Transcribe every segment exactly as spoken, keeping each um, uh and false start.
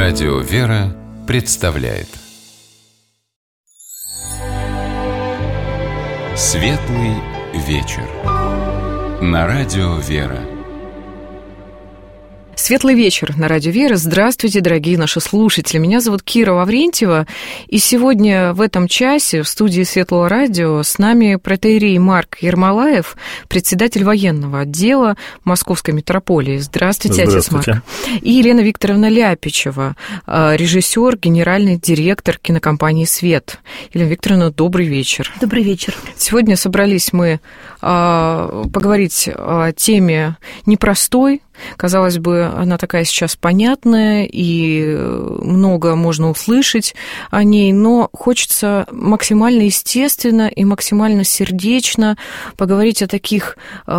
Радио «Вера» представляет Светлый вечер на Радио «Вера». Светлый вечер на Радио «Вера». Здравствуйте, дорогие наши слушатели. Меня зовут Кира Лаврентьева, и сегодня в этом часе в студии Светлого радио с нами протоиерей Марк Ермолаев, председатель военного отдела Московской митрополии. Здравствуйте, Здравствуйте, отец Марк. И Елена Викторовна Ляпичева, режиссер, генеральный директор кинокомпании «Свет». Елена Викторовна, добрый вечер. Добрый вечер. Сегодня собрались мы поговорить о теме непростой. Казалось бы, она такая сейчас понятная, и много можно услышать о ней, но хочется максимально естественно и максимально сердечно поговорить о таких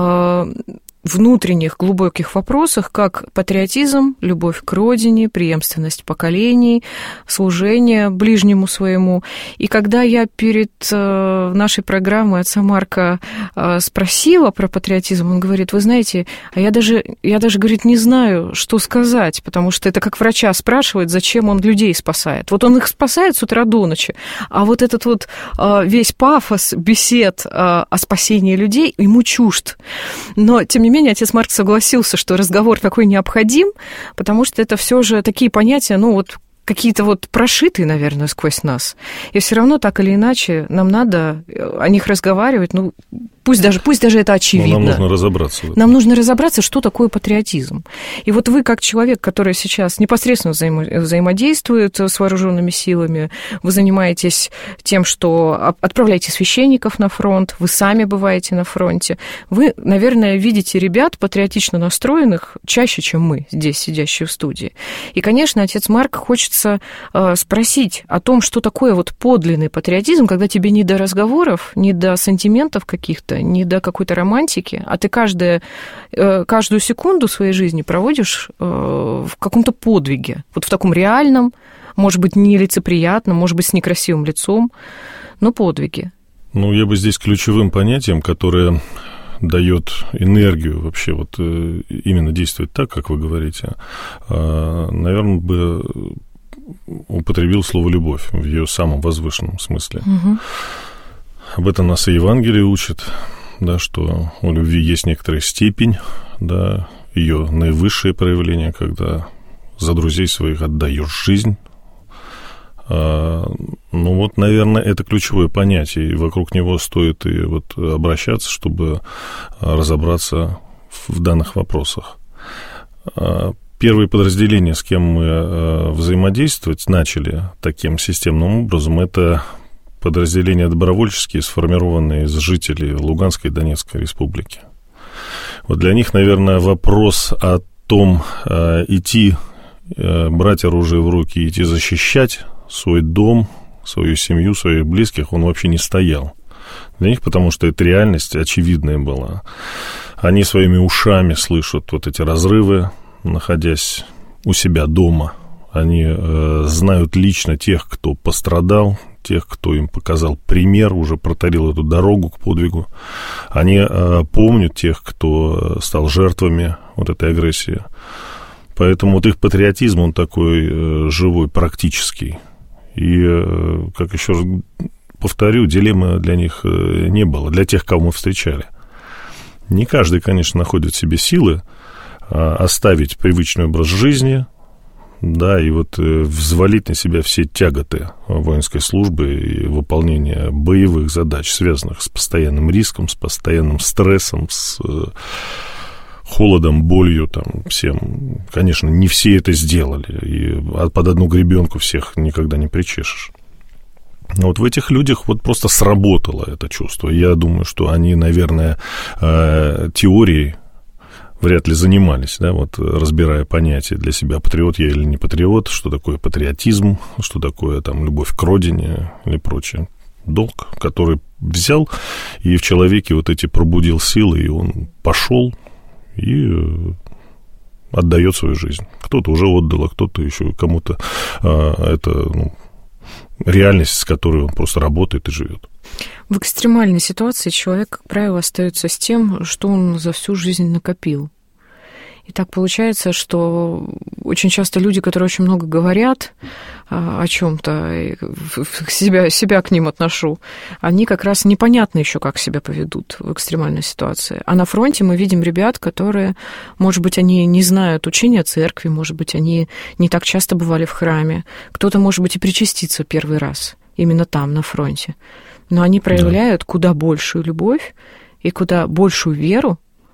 внутренних глубоких вопросах, как патриотизм, любовь к родине, преемственность поколений, служение ближнему своему. И когда я перед нашей программой отца Марка спросила про патриотизм, он говорит: вы знаете, а я даже, я даже, говорит, не знаю, что сказать, потому что это как врача спрашивает, зачем он людей спасает. Вот он их спасает с утра до ночи, а вот этот вот весь пафос бесед о спасении людей ему чужд. Но, тем не менее, отец Марк согласился, что разговор такой необходим, потому что это все же такие понятия, ну вот, какие-то вот прошитые, наверное, сквозь нас. И все равно так или иначе нам надо о них разговаривать, ну, пусть даже, пусть даже это очевидно. Но нам нужно разобраться в этом. Нам нужно разобраться, что такое патриотизм. И вот вы, как человек, который сейчас непосредственно взаимо- взаимодействует с вооруженными силами, вы занимаетесь тем, что отправляете священников на фронт, вы сами бываете на фронте. Вы, наверное, видите ребят патриотично настроенных чаще, чем мы, здесь сидящие в студии. И, конечно, отец Марк хочется спросить о том, что такое вот подлинный патриотизм, когда тебе не до разговоров, не до сантиментов каких-то, не до какой-то романтики, а ты каждое, каждую секунду своей жизни проводишь в каком-то подвиге, вот в таком реальном, может быть, нелицеприятном, может быть, с некрасивым лицом, но подвиге. Ну, я бы здесь ключевым понятием, которое дает энергию вообще вот именно действовать так, как вы говорите, наверное, бы употребил слово «любовь» в ее самом возвышенном смысле. Угу. Об этом нас и Евангелие учит, да, что у любви есть некоторая степень, да, ее наивысшее проявление, когда за друзей своих отдаешь жизнь. А, ну вот, наверное, это ключевое понятие, и вокруг него стоит и вот обращаться, чтобы разобраться в данных вопросах. Первые подразделения, с кем мы взаимодействовать начали таким системным образом, это подразделения добровольческие, сформированные из жителей Луганской и Донецкой республики. Вот для них, наверное, вопрос о том, идти, брать оружие в руки, идти защищать свой дом, свою семью, своих близких, он вообще не стоял. Для них, потому что эта реальность очевидная была. Они своими ушами слышат вот эти разрывы, находясь у себя дома. Они э, знают лично тех, кто пострадал, тех, кто им показал пример, уже протарил эту дорогу к подвигу. Они э, помнят тех, кто стал жертвами вот этой агрессии. Поэтому вот их патриотизм, он такой э, живой, практический. И, э, как еще раз повторю, дилеммы для них э, не было, для тех, кого мы встречали. Не каждый, конечно, находит в себе силы оставить привычный образ жизни, да, и вот взвалить на себя все тяготы воинской службы и выполнения боевых задач, связанных с постоянным риском, с постоянным стрессом, с холодом, болью, там, всем. Конечно, не все это сделали, и под одну гребенку всех никогда не причешешь. Но вот в этих людях вот просто сработало это чувство. Я думаю, что они, наверное, теорией вряд ли занимались, да, вот разбирая понятие для себя, патриот я или не патриот, что такое патриотизм, что такое там любовь к родине или прочее. Долг, который взял и в человеке вот эти пробудил силы, и он пошел и отдает свою жизнь. Кто-то уже отдал, а кто-то еще кому-то а, это, ну, реальность, с которой он просто работает и живет. В экстремальной ситуации человек, как правило, остается с тем, что он за всю жизнь накопил. И так получается, что очень часто люди, которые очень много говорят о чем-то, себя, себя к ним отношу, они как раз непонятно еще, как себя поведут в экстремальной ситуации. А на фронте мы видим ребят, которые, может быть, они не знают учения церкви, может быть, они не так часто бывали в храме. Кто-то, может быть, и причастится первый раз именно там, на фронте. Но они проявляют куда большую любовь и куда большую веру,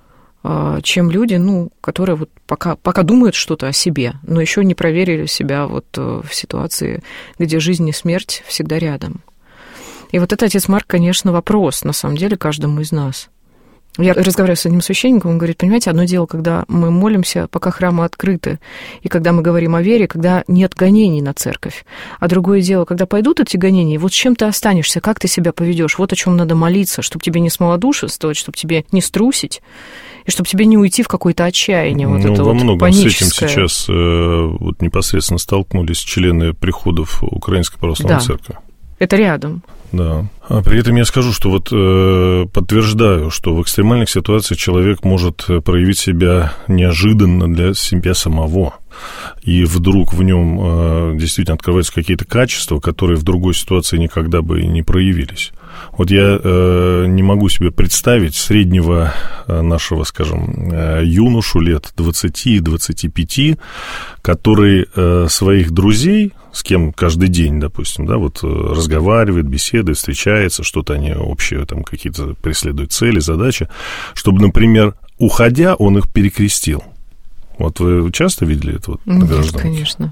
чем люди, ну, которые вот пока, пока думают что-то о себе, но еще не проверили себя вот в ситуации, где жизнь и смерть всегда рядом. И вот это, отец Марк, конечно, вопрос, на самом деле, каждому из нас. Я разговариваю с одним священником, он говорит, понимаете, одно дело, когда мы молимся, пока храмы открыты, и когда мы говорим о вере, когда нет гонений на церковь. А другое дело, когда пойдут эти гонения, вот с чем ты останешься, как ты себя поведешь, вот о чем надо молиться, чтобы тебе не смолодушествовать, чтобы тебе не струсить, и чтобы тебе не уйти в какое-то отчаяние, вот ну, это во вот многом паническое. с этим сейчас э, вот непосредственно столкнулись члены приходов Украинской Православной да. Церкви. Это рядом. Да. А при этом я скажу, что вот э, подтверждаю, что в экстремальных ситуациях человек может проявить себя неожиданно для себя самого. И вдруг в нем э, действительно открываются какие-то качества, которые в другой ситуации никогда бы не проявились. Вот я э, не могу себе представить среднего э, нашего, скажем, э, юношу лет двадцати-двадцати пяти, который э, своих друзей, с кем каждый день, допустим, да, вот разговаривает, беседует, встречается, что-то они общие, там какие-то преследуют цели, задачи, чтобы, например, уходя, он их перекрестил. Вот вы часто видели это вот на гражданке? Нет, конечно.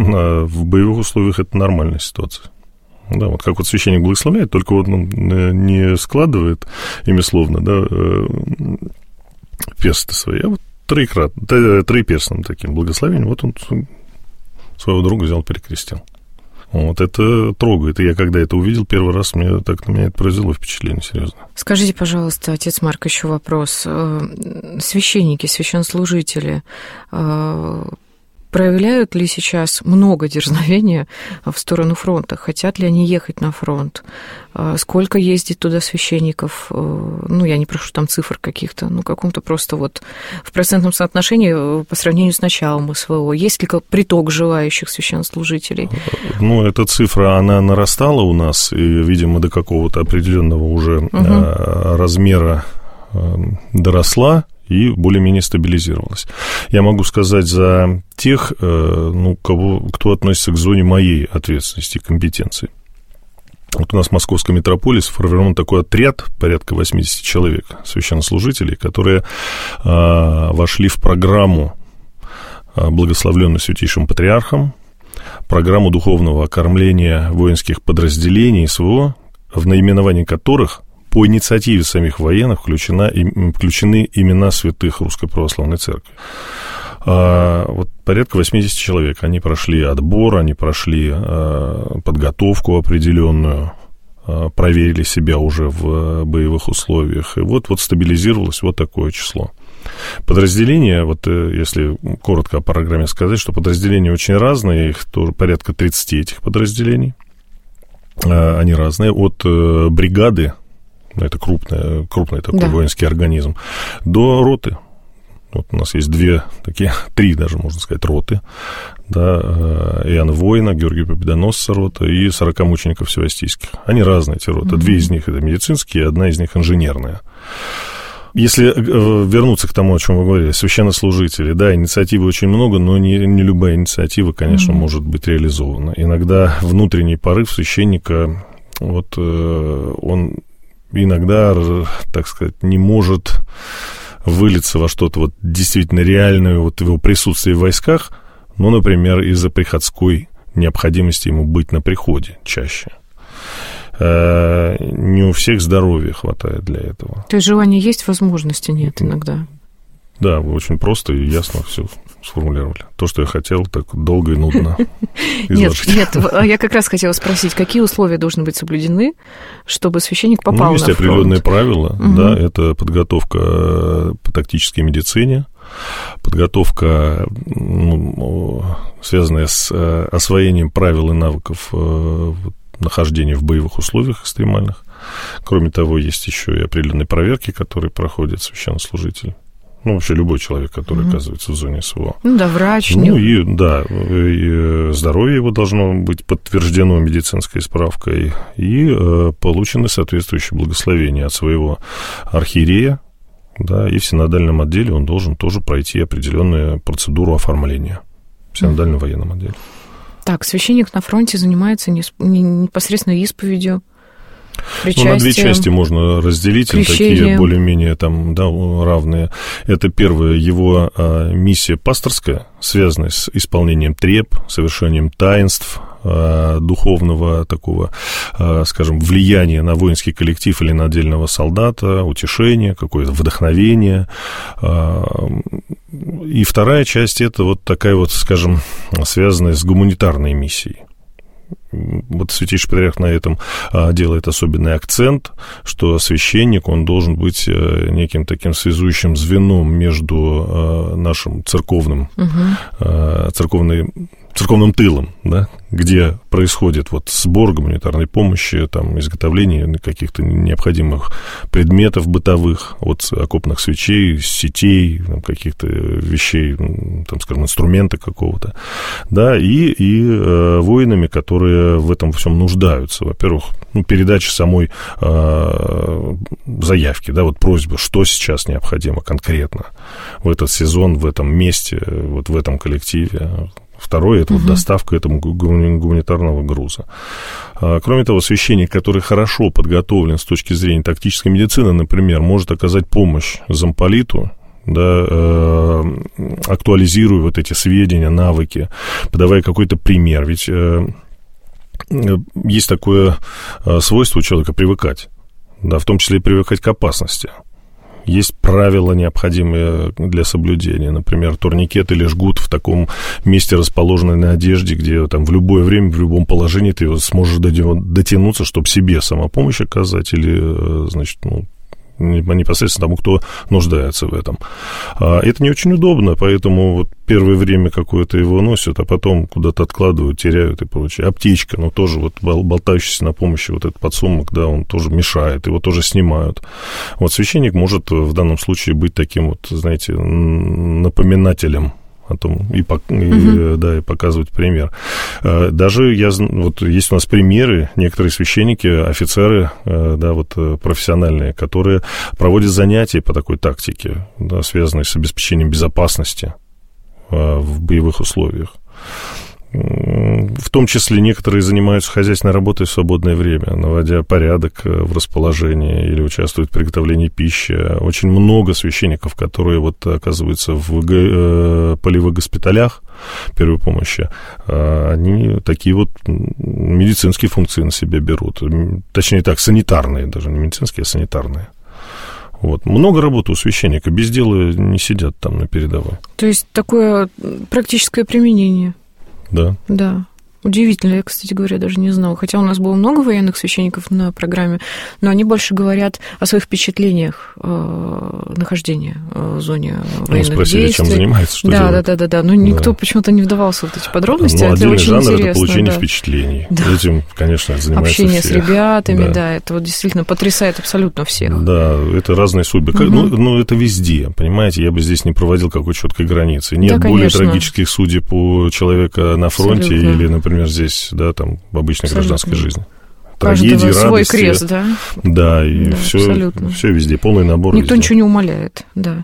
В боевых условиях это нормальная ситуация. Да, вот как вот священник благословляет, только вот он не складывает имя-словно, да, персты свои, а вот троекратно, троеперстным таким благословением, вот он своего друга взял, перекрестил. Вот это трогает. И я когда это увидел первый раз, мне так на меня это произвело впечатление, серьезно. Скажите, пожалуйста, отец Марк, еще вопрос. Священники, священнослужители проявляют ли сейчас много дерзновения в сторону фронта? Хотят ли они ехать на фронт? Сколько ездит туда священников? Ну, я не прошу там цифр каких-то, ну, каком-то просто вот в процентном соотношении по сравнению с началом СВО. Есть ли приток желающих священнослужителей? Ну, эта цифра, она нарастала у нас, и, видимо, до какого-то определенного уже угу. размера доросла и более-менее стабилизировалась. Я могу сказать за тех, ну, кого, кто относится к зоне моей ответственности, компетенции. Вот у нас в Московской митрополии сформирован такой отряд, порядка восемьдесят человек, священнослужителей, которые а, вошли в программу, а, благословленную Святейшим Патриархом, программу духовного окормления воинских подразделений СВО, в наименовании которых по инициативе самих военных включена, включены имена святых Русской Православной Церкви. А, вот порядка восемьдесят человек. Они прошли отбор, они прошли а, подготовку определенную, а, проверили себя уже в боевых условиях. И вот, вот стабилизировалось вот такое число. Подразделения, вот если коротко о программе сказать, что подразделения очень разные, их тоже порядка тридцать этих подразделений. А, они разные, от бригады, это крупный, крупный такой да. воинский организм, до роты. Вот у нас есть две, такие, три даже, можно сказать, роты. Да, Иоанна Воина, Георгия Победоносца рота и сорока мучеников всевостийских. Они разные, эти роты. Mm-hmm. Две из них это медицинские, одна из них инженерная. Если вернуться к тому, о чем вы говорили, священнослужители, да, инициативы очень много, но не, не любая инициатива, конечно, mm-hmm. может быть реализована. Иногда внутренний порыв священника, вот он иногда, так сказать, не может вылиться во что-то вот действительно реальное вот его присутствие в войсках, ну, например, из-за приходской необходимости ему быть на приходе чаще. Не у всех здоровья хватает для этого. То есть желание есть, возможности нет иногда. Да, вы очень просто и ясно все сформулировали. То, что я хотел, так долго и нудно изложить. Нет, нет, я как раз хотела спросить, какие условия должны быть соблюдены, чтобы священник попал на фронт? Ну, есть определенные правила, угу. да, это подготовка по тактической медицине, подготовка, ну, связанная с освоением правил и навыков нахождения в боевых условиях экстремальных. Кроме того, есть еще и определенные проверки, которые проходят священнослужитель. Ну, вообще любой человек, который mm-hmm. оказывается в зоне СВО. Ну да, врач. Ну и, да, и здоровье его должно быть подтверждено медицинской справкой, и э, получены соответствующие благословения от своего архиерея, да, и в синодальном отделе он должен тоже пройти определенную процедуру оформления в синодальном mm-hmm. военном отделе. Так, священник на фронте занимается непосредственно исповедью. Ну, на две части можно разделить, такие более-менее там, да, равные. Это первое, его а, миссия пасторская, связанная с исполнением треб, совершением таинств, а, духовного такого, а, скажем, влияния на воинский коллектив или на отдельного солдата, утешение, какое-то вдохновение. А, и вторая часть, это вот такая вот, скажем, связанная с гуманитарной миссией. Вот Святейший Патриарх на этом а, делает особенный акцент, что священник, он должен быть а, неким таким связующим звеном между а, нашим церковным, угу. а, церковной, церковным тылом, да, где происходит вот сбор гуманитарной помощи, там, изготовление каких-то необходимых предметов бытовых, от окопных свечей, сетей, там, каких-то вещей, там, скажем, инструмента какого-то, да, и, и э, воинами, которые в этом всем нуждаются. Во-первых, ну, передача самой э, заявки, да, вот просьбы, что сейчас необходимо конкретно в этот сезон, в этом месте, вот в этом коллективе. Второе – это угу. вот доставка этому гуманитарного груза. Кроме того, священник, который хорошо подготовлен с точки зрения тактической медицины, например, может оказать помощь замполиту, да, э, актуализируя вот эти сведения, навыки, подавая какой-то пример. Ведь э, есть такое свойство у человека привыкать, да, в том числе и привыкать к опасности. Есть правила, необходимые для соблюдения. Например, турникет или жгут в таком месте, расположенной на одежде, где там в любое время, в любом положении ты сможешь до него дотянуться, чтобы себе самопомощь оказать или, значит, ну, непосредственно тому, кто нуждается в этом. Это не очень удобно, поэтому вот первое время какое-то его носят, а потом куда-то откладывают, теряют и прочее. Аптечка, ну, тоже вот болтающийся на помощи вот этот подсумок, да, он тоже мешает, его тоже снимают. Вот священник может в данном случае быть таким вот, знаете, напоминателем о том, и, uh-huh. и, да, и показывать пример. Даже я, вот есть у нас примеры, некоторые священники, офицеры, да, вот профессиональные, которые проводят занятия по такой тактике, да, связанные с обеспечением безопасности в боевых условиях. В том числе некоторые занимаются хозяйственной работой в свободное время, наводя порядок в расположении или участвуют в приготовлении пищи. Очень много священников, которые вот оказываются в полевых госпиталях первой помощи, они такие вот медицинские функции на себя берут. Точнее так, санитарные, даже не медицинские, а санитарные. Вот. Много работы у священника, без дела не сидят там на передовой. То есть такое практическое применение. Да. Да. Удивительно, я, кстати говоря, даже не знала. Хотя у нас было много военных священников на программе, но они больше говорят о своих впечатлениях э, нахождения в зоне военных ну, спросили, действий. Чем занимается, что да, делает. Да, да, да, да. Но никто да. почему-то не вдавался в вот эти подробности. Ну, это очень жанр интересно. Это получение да. впечатлений. Да. Этим, конечно, занимаются Общение все. с ребятами, да. да. Это вот действительно потрясает абсолютно всех. Да, это разные судьбы. Угу. Ну, ну, это везде, понимаете? Я бы здесь не проводил какой-то четкой границы. Нет да, более трагических судеб у человека на фронте абсолютно. Или, например, здесь, да, там, в обычной абсолютно. Гражданской жизни. Трагедии, свой радости. Крест, да? Да, и да, все, все везде, полный набор. Никто везде. Ничего не умаляет, да.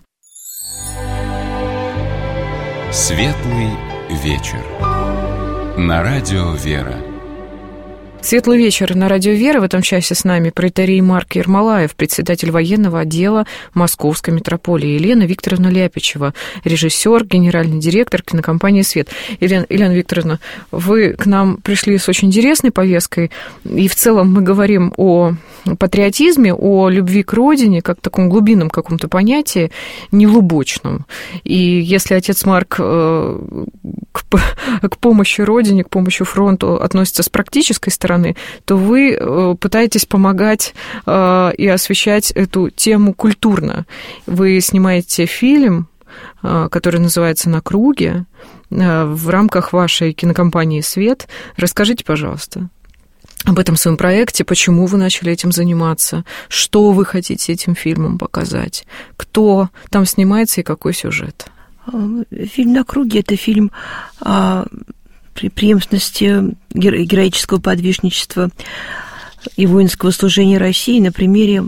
Светлый вечер. На радио «Вера». Светлый вечер на радио «Вера». В этом часе с нами протоиерей Марк Ермолаев, председатель военного отдела Московской митрополии, Елена Викторовна Ляпичева, режиссер, генеральный директор кинокомпании «Свет». Елена, Елена Викторовна, вы к нам пришли с очень интересной повесткой, и в целом мы говорим о патриотизме, о любви к родине, как таком глубинном каком-то понятии, не лубочном. И если отец Марк к, к помощи родине, к помощи фронту относится с практической стороны, то вы пытаетесь помогать и освещать эту тему культурно. Вы снимаете фильм, который называется «На круге», в рамках вашей кинокомпании «Свет». Расскажите, пожалуйста. об этом своем проекте, почему вы начали этим заниматься, что вы хотите этим фильмом показать, кто там снимается и какой сюжет. Фильм «На круге» — это фильм о преемственности героического подвижничества и воинского служения России на примере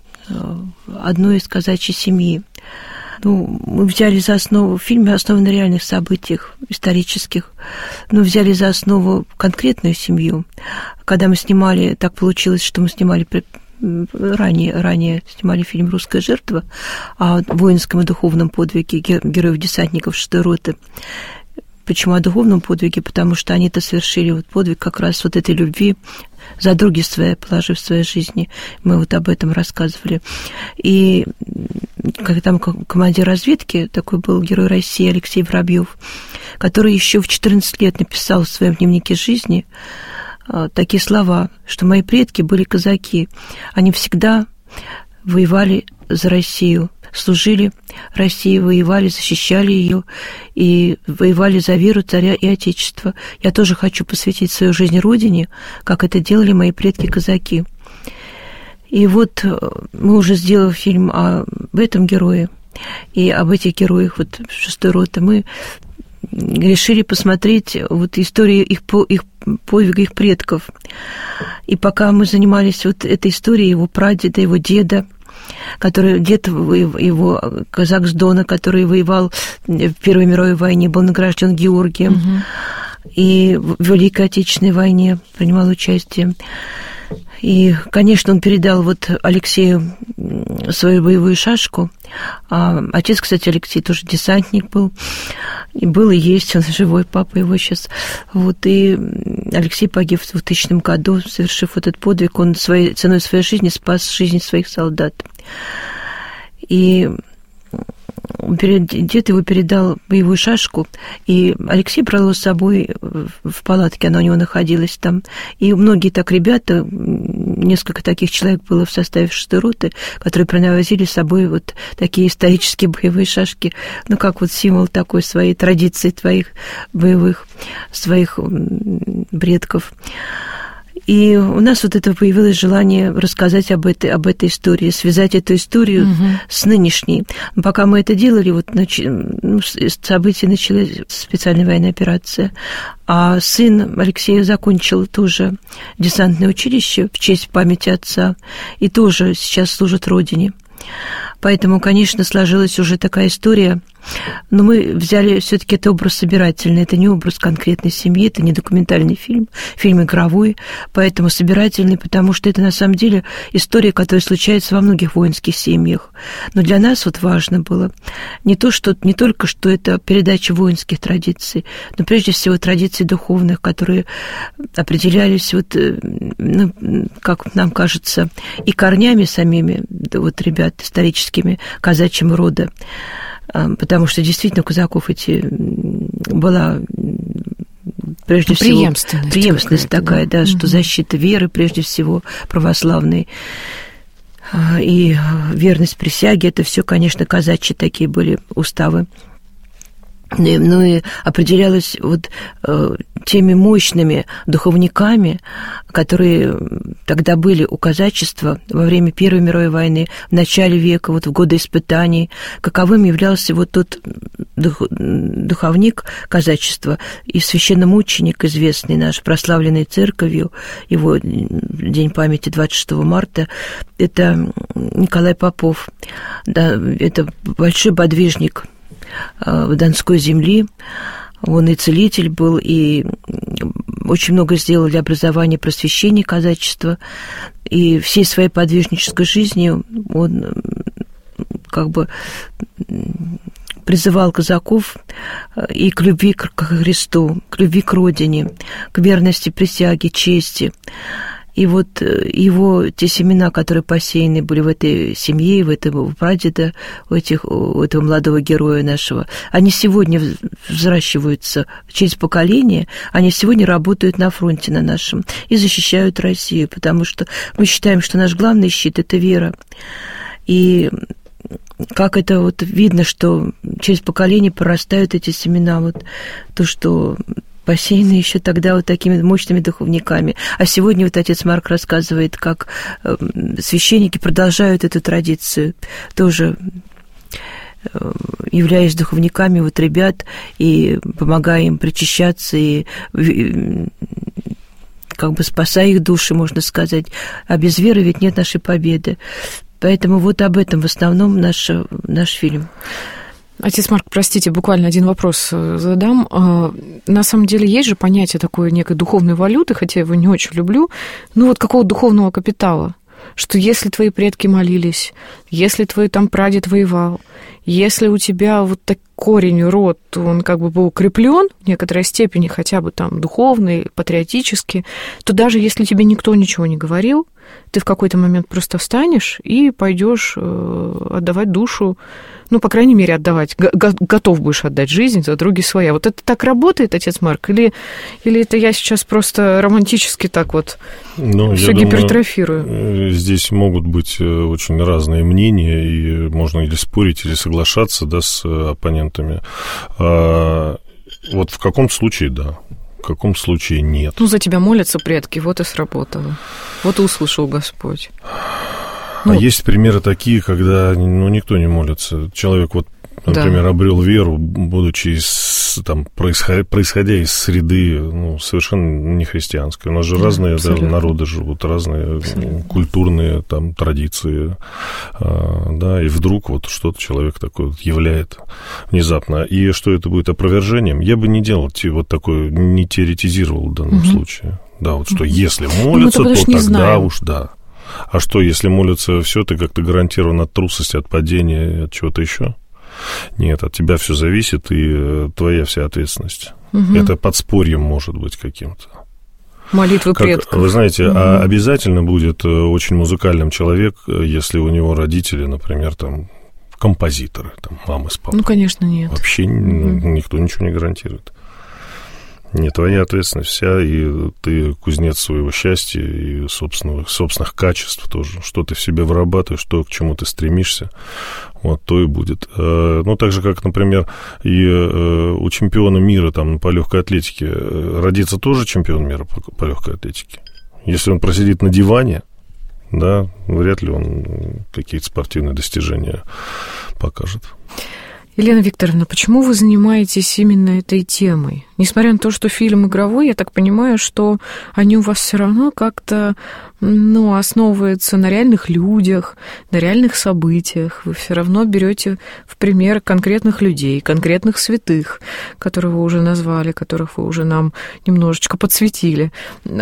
одной из казачьей семьи. Ну, мы взяли за основу, фильм основан на реальных событиях исторических, но взяли за основу конкретную семью. Когда мы снимали, так получилось, что мы снимали ранее, ранее снимали фильм «Русская жертва» о воинском и духовном подвиге героев-десантников шестой роты. Почему о духовном подвиге? Потому что они-то совершили вот подвиг как раз вот этой любви за други свои, положив в своей жизни. Мы вот об этом рассказывали. И как там командир разведки, такой был герой России Алексей Воробьев, который еще в четырнадцать лет написал в своем дневнике жизни такие слова, что мои предки были казаки. Они всегда воевали за Россию, служили России, воевали, защищали ее и воевали за веру царя и отечества. Я тоже хочу посвятить свою жизнь Родине, как это делали мои предки-казаки. И вот мы уже сделали фильм об этом герое и об этих героях вот шестой роты. Мы решили посмотреть вот историю их, их подвига, их предков. И пока мы занимались вот этой историей его прадеда, его деда, который дед его, казак с Дона, который воевал в Первой мировой войне, был награжден Георгием, угу. и в Великой Отечественной войне принимал участие. И, конечно, он передал вот Алексею свою боевую шашку. А отец, кстати, Алексей тоже десантник был. И был, и есть, он живой, папа его сейчас. Вот, и Алексей погиб в двухтысячном году, совершив этот подвиг. Он своей, ценой своей жизни спас жизнь своих солдат. И дед его передал боевую шашку, и Алексей брал его с собой в палатке, она у него находилась там. И многие так ребята, несколько таких человек было в составе шестой роты, которые приносили с собой вот такие исторические боевые шашки, ну, как вот символ такой своей традиции твоих боевых, своих предков. И у нас вот это появилось желание рассказать об этой, об этой истории, связать эту историю угу. с нынешней. Пока мы это делали, вот нач... ну, события началась специальная военная операция, а сын Алексея закончил тоже десантное училище в честь памяти отца и тоже сейчас служит Родине. Поэтому, конечно, сложилась уже такая история. Но мы взяли все-таки это образ собирательный, это не образ конкретной семьи, это не документальный фильм, фильм игровой, поэтому собирательный, потому что это на самом деле история, которая случается во многих воинских семьях. Но для нас вот важно было не то, что не только что это передача воинских традиций, но прежде всего традиций духовных, которые определялись вот, ну, как нам кажется, и корнями самими вот ребят историческими казачьего рода. Потому что действительно у казаков эти была прежде всего преемственность, преемственность такая, да, да, что защита веры прежде всего православной и верность присяге, это все, конечно, казачьи такие были уставы. Ну и определялось вот э, теми мощными духовниками, которые тогда были у казачества во время Первой мировой войны, в начале века, вот в годы испытаний, каковым являлся вот тот дух, духовник казачества и священномученик известный наш, прославленный церковью, его день памяти двадцать шестого марта, это Николай Попов, да, это большой подвижник Донской земли, он и целитель был, и очень много сделал для образования и просвещения казачества, и всей своей подвижнической жизнью он как бы призывал казаков и к любви к Христу, к любви к Родине, к верности присяге, чести. И вот его, те семена, которые посеяны были в этой семье, в этого прадеда, у, этих, у этого молодого героя нашего, они сегодня взращиваются через поколение, они сегодня работают на фронте на нашем и защищают Россию, потому что мы считаем, что наш главный щит – это вера. И как это вот видно, что через поколение прорастают эти семена, вот то, что посеяны еще тогда вот такими мощными духовниками. А сегодня вот отец Марк рассказывает, как священники продолжают эту традицию, тоже являясь духовниками вот ребят и помогая им причащаться, и как бы спасая их души, можно сказать. А без веры ведь нет нашей победы. Поэтому вот об этом в основном наш, наш фильм. Отец Марк, простите, буквально один вопрос задам. На самом деле есть же понятие такой некой духовной валюты, хотя я его не очень люблю, ну вот какого духовного капитала, что если твои предки молились, если твой там прадед воевал, если у тебя вот так корень, род, он как бы был укреплен в некоторой степени, хотя бы там духовный, патриотически, то даже если тебе никто ничего не говорил, ты в какой-то момент просто встанешь и пойдешь отдавать душу, ну, по крайней мере, отдавать, готов будешь отдать жизнь за други своя. Вот это так работает, отец Марк, или, или это я сейчас просто романтически так вот ну, все гипертрофирую? Думаю, здесь могут быть очень разные мнения, и можно или спорить, или соглашаться, да, с оппонентами. А вот в каком случае, да, в каком случае нет. Ну, за тебя молятся предки, вот и сработало. Вот и услышал Господь. А ну, есть примеры такие, когда ну, никто не молится. Человек, вот, например, да. обрел веру, будучи из, там, происходя, происходя из среды ну, совершенно не христианской. У нас же да, разные да, народы живут, разные абсолютно. Культурные там, традиции. Да, и вдруг вот что-то человек такой вот являет внезапно. И что это будет опровержением? Я бы не делал вот такое, не теоретизировал в данном угу. случае. Да, вот что если молятся, то тогда знаем. Уж да. А что, если молятся все, ты как-то гарантирован от трусости, от падения, от чего-то еще? Нет, от тебя все зависит, и твоя вся ответственность. Угу. Это подспорьем может быть каким-то. Молитвы предков. Вы знаете, угу. а обязательно будет очень музыкальным человек, если у него родители, например, там, композиторы, там, мамы с папой. Ну, конечно, нет. Вообще угу. никто ничего не гарантирует. Не твоя ответственность вся, и ты кузнец своего счастья и собственных, собственных качеств тоже. Что ты в себе вырабатываешь, что к чему ты стремишься, вот то и будет. Ну, так же, как, например, и у чемпиона мира там, по легкой атлетике родится тоже чемпион мира по, по легкой атлетике. Если он просидит на диване, да, вряд ли он какие-то спортивные достижения покажет. Елена Викторовна, почему вы занимаетесь именно этой темой? Несмотря на то, что фильм игровой, я так понимаю, что они у вас все равно как-то ну, основываются на реальных людях, на реальных событиях. Вы все равно берете в пример конкретных людей, конкретных святых, которых вы уже назвали, которых вы уже нам немножечко подсветили.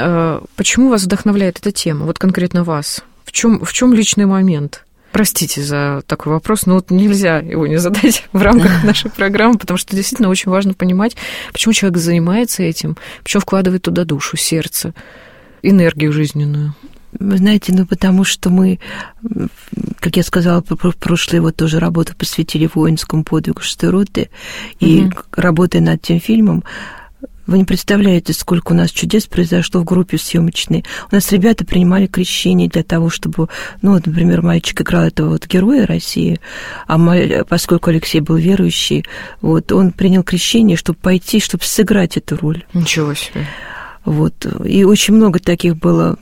Почему вас вдохновляет эта тема? Вот конкретно вас. В чем, в чем личный момент? Простите за такой вопрос, но вот нельзя его не задать в рамках нашей программы, потому что действительно очень важно понимать, почему человек занимается этим, почему вкладывает туда душу, сердце, энергию жизненную. Вы знаете, ну потому что мы, как я сказала, прошлые вот тоже работу посвятили воинскому подвигу шестой роты, и угу. работая над тем фильмом, вы не представляете, сколько у нас чудес произошло в группе съемочной. У нас ребята принимали крещение для того, чтобы, ну, вот, например, мальчик играл этого вот героя России, а май, поскольку Алексей был верующий, вот, он принял крещение, чтобы пойти, чтобы сыграть эту роль. Ничего себе. Вот, и очень много таких было.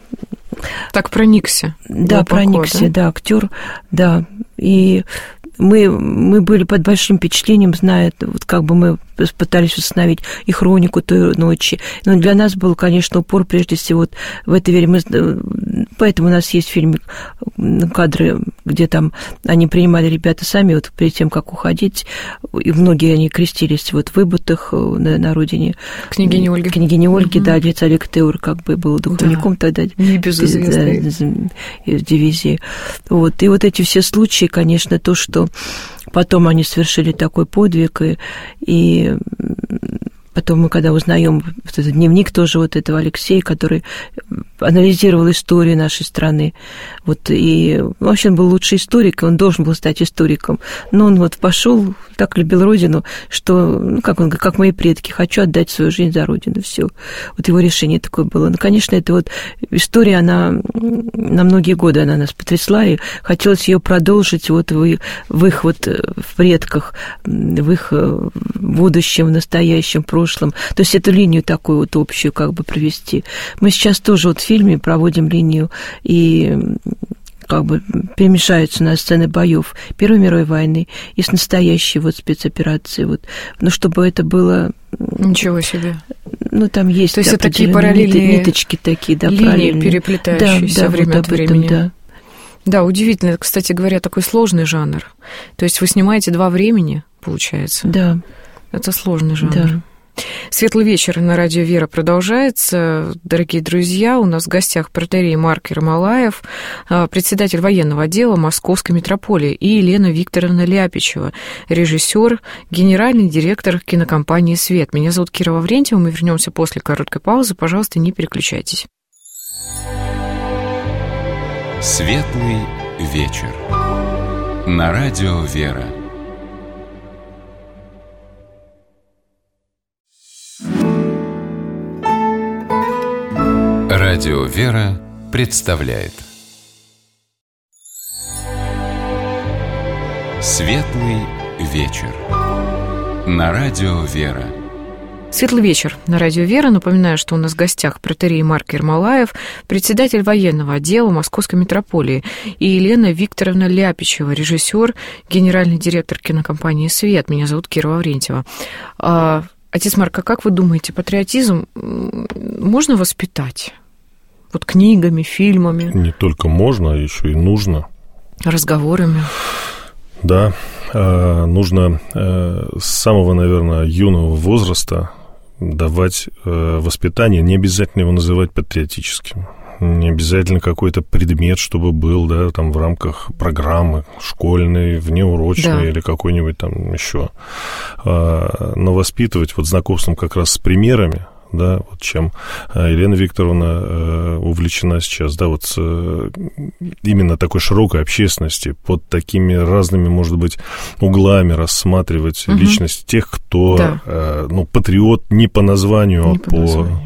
Так проникся. Да, глубоко, проникся, да, да актер, да, и мы, мы были под большим впечатлением, зная, вот как бы мы пытались установить и хронику той ночи. Но для нас был, конечно, упор прежде всего вот в этой вере. Мы, поэтому у нас есть в фильме кадры, где там они принимали ребята сами, вот перед тем, как уходить, и многие они крестились вот в Выбутах на, на родине. Княгини Ольги. Княгини Ольги, угу. да, отец Олег Теур как бы был духовником да. тогда. Небезызвестный. Из дивизии. Вот. И вот эти все случаи, конечно, то, что потом они совершили такой подвиг, и, и потом мы, когда узнаем вот этот дневник тоже вот этого Алексея, который анализировал историю нашей страны. Вот, и вообще он был лучший историк, он должен был стать историком. Но он вот пошел, так любил Родину, что, ну, как он, как мои предки, хочу отдать свою жизнь за Родину, все. Вот его решение такое было. Ну, конечно, это вот история, она на многие годы она нас потрясла, и хотелось ее продолжить вот в, в их вот в предках, в их будущем, в настоящем, прошлом. То есть эту линию такую вот общую как бы провести. Мы сейчас тоже вот в фильме проводим линию, и как бы перемешаются у нас сцены боев Первой мировой войны и с настоящей вот спецоперацией. Вот. Ну, чтобы это было... Ничего себе. Ну, там есть... То есть это такие параллельные ниточки такие, да, линии, переплетающиеся да, да, время вот от времени. Этом, да. Да, удивительно. Кстати говоря, такой сложный жанр. То есть вы снимаете два времени, получается? Да. Это сложный жанр. Да. Светлый вечер на радио «Вера» продолжается. Дорогие друзья, у нас в гостях протоиерей Марк Ермолаев, председатель военного отдела Московской митрополии, и Елена Викторовна Ляпичева, режиссер, генеральный директор кинокомпании «Свет». Меня зовут Кира Лаврентьева, мы вернемся после короткой паузы. Пожалуйста, не переключайтесь. Светлый вечер на радио «Вера». Радио «Вера» представляет Светлый вечер на радио «Вера». Светлый вечер на радио «Вера». Напоминаю, что у нас в гостях протоиерей Марк Ермолаев, председатель военного отдела Московской митрополии, и Елена Викторовна Ляпичева, режиссер, генеральный директор кинокомпании «Свет». Меня зовут Кира Лаврентьева. Отец Марк, а как вы думаете, патриотизм можно воспитать? Вот книгами, фильмами? Не только можно, а еще и нужно. Разговорами? Да, нужно с самого, наверное, юного возраста давать воспитание, не обязательно его называть патриотическим. Не обязательно какой-то предмет, чтобы был, да, там в рамках программы школьной, внеурочной, да, или какой-нибудь там еще. Но воспитывать вот знакомством как раз с примерами, да, вот чем Елена Викторовна увлечена сейчас, да, вот с именно такой широкой общественности, под такими разными, может быть, углами рассматривать угу. личность тех, кто, да. ну, патриот не по названию, не а по, по названию.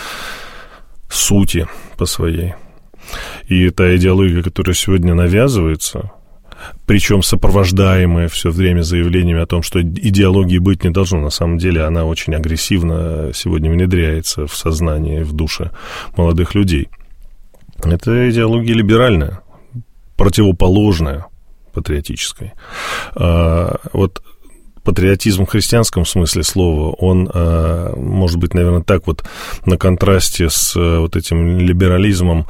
Сути, по своей. И та идеология, которая сегодня навязывается, причем сопровождаемая все время заявлениями о том, что идеологии быть не должно, на самом деле она очень агрессивно сегодня внедряется в сознание, в душе молодых людей. Это идеология либеральная, противоположная патриотической. А вот патриотизм в христианском смысле слова, он, может быть, наверное, так вот на контрасте с вот этим либерализмом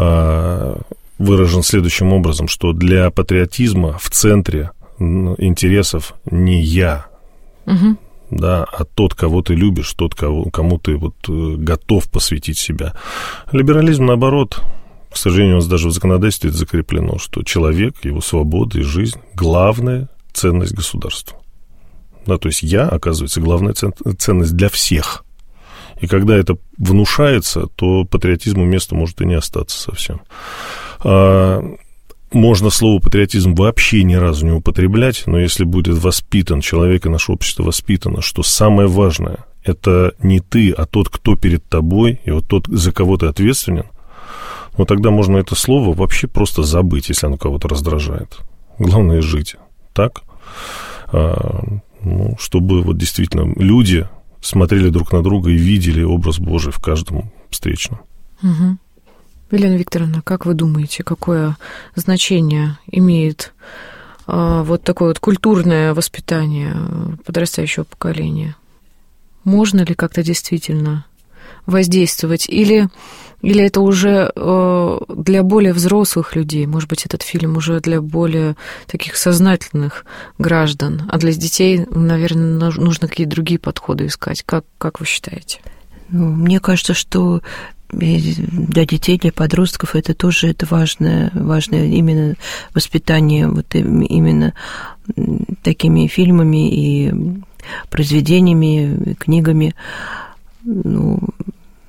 выражен следующим образом, что для патриотизма в центре интересов не я, угу. да, а тот, кого ты любишь, тот, кого, кому ты вот готов посвятить себя. Либерализм, наоборот, к сожалению, у нас даже в законодательстве это закреплено, что человек, его свобода и жизнь – главная ценность государства. Да, то есть я, оказывается, главная ценность для всех. И когда это внушается, то патриотизму места может и не остаться совсем. А, можно слово патриотизм вообще ни разу не употреблять, но если будет воспитан человек, и наше общество воспитано, что самое важное – это не ты, а тот, кто перед тобой, и вот тот, за кого ты ответственен, ну, тогда можно это слово вообще просто забыть, если оно кого-то раздражает. Главное – жить так, а, ну, чтобы вот действительно люди смотрели друг на друга и видели образ Божий в каждом встречном. Угу. Елена Викторовна, как вы думаете, какое значение имеет а, вот такое вот культурное воспитание подрастающего поколения? Можно ли как-то действительно воздействовать? Или, или это уже э, для более взрослых людей? Может быть, этот фильм уже для более таких сознательных граждан, а для детей, наверное, нужно какие-то другие подходы искать. Как, как вы считаете? Ну, мне кажется, что для детей, для подростков это тоже это важное, важное именно воспитание вот именно такими фильмами и произведениями, и книгами. Ну,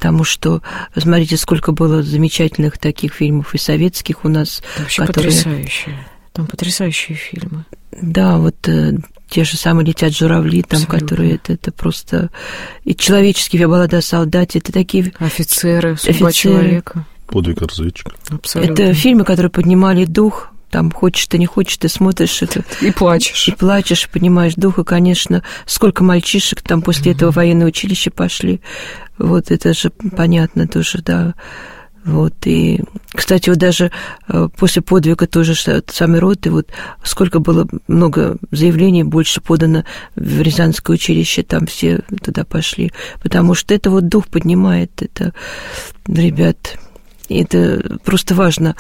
потому что, смотрите, сколько было замечательных таких фильмов и советских у нас. Вообще которые... потрясающие. Там потрясающие фильмы. Да, вот те же самые «Летят журавли», там, абсолютно. Которые это, это просто... И «Человеческие баллады о солдате», это такие... Офицеры, «Судьба офицеры. Человека». «Подвиг разведчика». Абсолютно. Это фильмы, которые поднимали дух. Там хочешь ты, не хочешь, ты смотришь это... И плачешь. И плачешь, поднимаешь дух, и, конечно, сколько мальчишек там после mm-hmm. этого в военное училище пошли. Вот это же понятно тоже, да. Вот, и, кстати, вот даже после подвига тоже самой роты, вот сколько было много заявлений, больше подано в Рязанское училище, там все туда пошли, потому что это вот дух поднимает, это, ребят, это просто важно.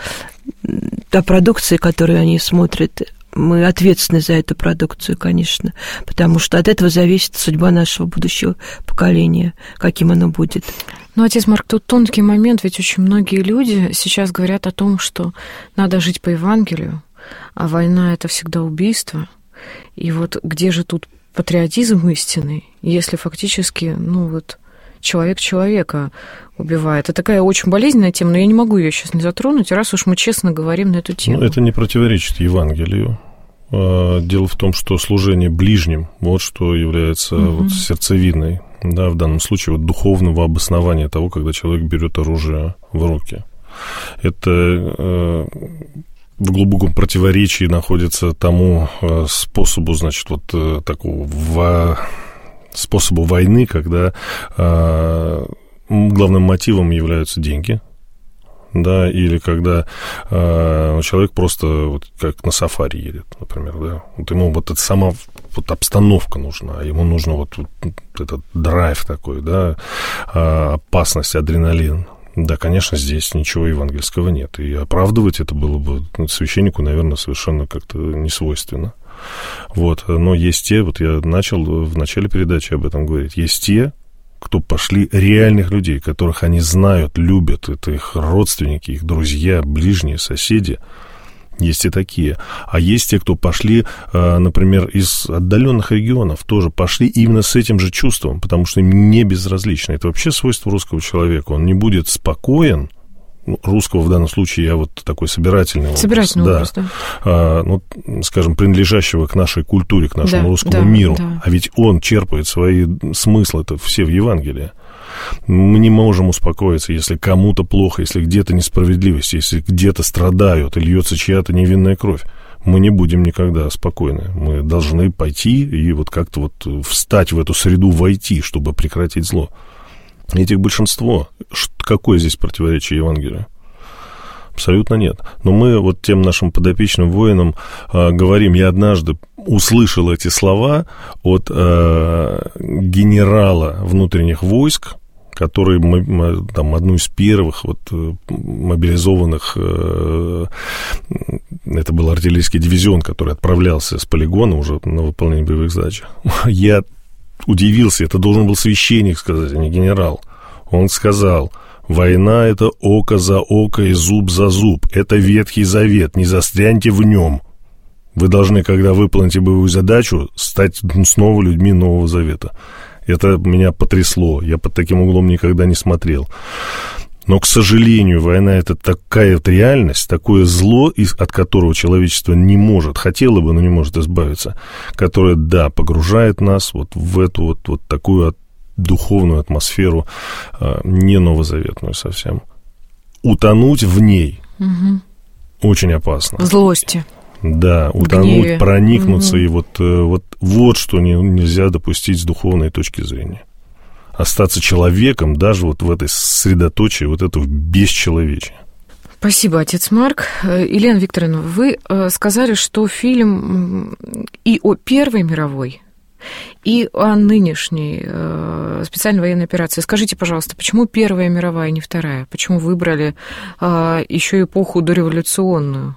Та продукция, которую они смотрят, мы ответственны за эту продукцию, конечно, потому что от этого зависит судьба нашего будущего поколения, каким оно будет. Ну, отец Марк, тут тонкий момент, ведь очень многие люди сейчас говорят о том, что надо жить по Евангелию, а война – это всегда убийство. И вот где же тут патриотизм истинный, если фактически, ну вот, человек человека убивает? Это такая очень болезненная тема, но я не могу ее сейчас не затронуть, раз уж мы честно говорим на эту тему. Ну, это не противоречит Евангелию. Дело в том, что служение ближним, вот что является угу. вот сердцевиной, да, в данном случае вот духовного обоснования того, когда человек берет оружие в руки. Это э, в глубоком противоречии находится тому э, способу, значит, вот э, такого во, способу войны, когда э, главным мотивом являются деньги. Да, или когда э, человек просто вот как на сафари едет, например, да, вот ему вот эта сама вот обстановка нужна, а ему нужно вот, вот этот драйв такой, да, э, опасность, адреналин. Да, конечно, здесь ничего евангельского нет, и оправдывать это было бы священнику, наверное, совершенно как-то не свойственно. Вот, но есть те, вот я начал в начале передачи об этом говорить, есть те, кто пошли реальных людей, которых они знают, любят, это их родственники, их друзья, ближние, соседи, есть и такие. А есть те, кто пошли, например, из отдаленных регионов, тоже пошли именно с этим же чувством, потому что им не безразлично. Это вообще свойство русского человека. Он не будет спокоен, русского в данном случае я вот такой собирательный образ. Собирательный да. образ, да. А, ну, скажем, принадлежащего к нашей культуре, к нашему да, русскому да, миру. Да. А ведь он черпает свои смыслы-то все в Евангелии. Мы не можем успокоиться, если кому-то плохо, если где-то несправедливость, если где-то страдают и льется чья-то невинная кровь. Мы не будем никогда спокойны. Мы должны пойти и вот как-то вот встать в эту среду, войти, чтобы прекратить зло. Этих большинство. Какое здесь противоречие Евангелию? Абсолютно нет. Но мы вот тем нашим подопечным воинам э, говорим, я однажды услышал эти слова от э, генерала внутренних войск, который там, одну из первых вот, мобилизованных, э, это был артиллерийский дивизион, который отправлялся с полигона уже на выполнение боевых задач. Я удивился, это должен был священник сказать, а не генерал. Он сказал, война – это око за око и зуб за зуб. Это Ветхий Завет, не застряньте в нем. Вы должны, когда выполните боевую задачу, стать снова людьми Нового Завета. Это меня потрясло, я под таким углом никогда не смотрел. Но, к сожалению, война – это такая вот реальность, такое зло, от которого человечество не может, хотело бы, но не может избавиться, которое, да, погружает нас вот в эту вот, вот такую духовную атмосферу, не новозаветную совсем. Утонуть в ней угу. очень опасно. В злости. Да, утонуть, проникнуться, угу. и вот, вот, вот что не, нельзя допустить с духовной точки зрения. Остаться человеком даже вот в этой средоточии вот этого бесчеловечия. Спасибо, отец Марк. Елена Викторовна, вы сказали, что фильм и о Первой мировой, и о нынешней специальной военной операции. Скажите, пожалуйста, почему Первая мировая, а не Вторая? Почему выбрали еще эпоху дореволюционную?